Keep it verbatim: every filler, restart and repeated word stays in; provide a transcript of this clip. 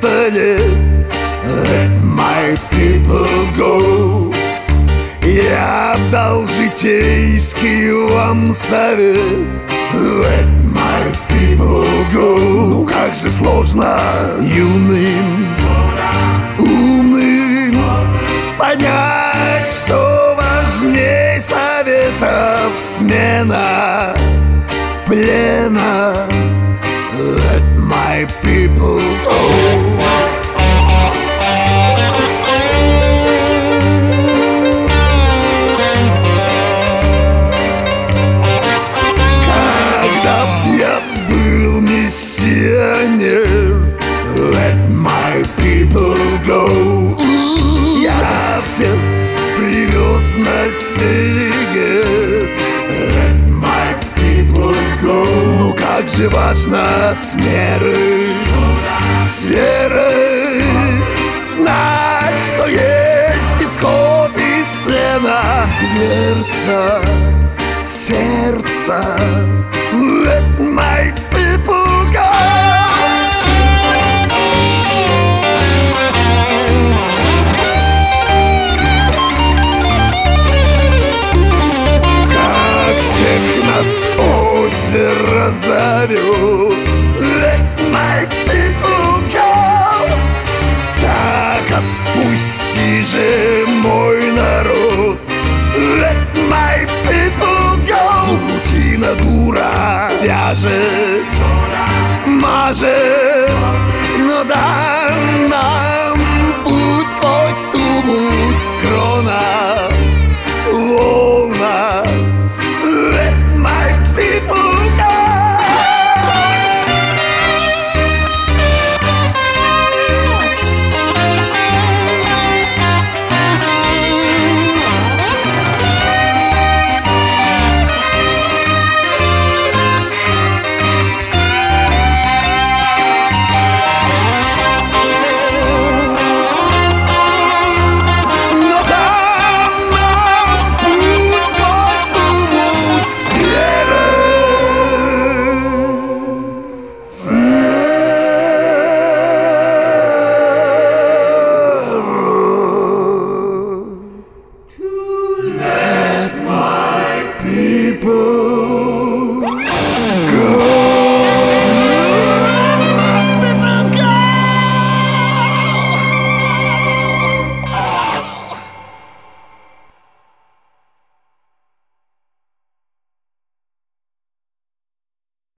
Бостоне. Let my people go. Я дал житейский вам совет. Let my people go. Ну как же сложно юным, умным понять, что важней советов смена плена. Let my people go. Миссионер, let my people go. Я всех привез на снеге. Let my people go. Ну как же важно с мерой, с верой знать, что есть исход из плена. Дверца сердца. Let my people go. Как всех нас озеро зовет. Let my people go. Так отпусти же мой народ. Let my people go. Рутина дура вяжет, мажет, но дай нам путь сквозь ту муть. Крон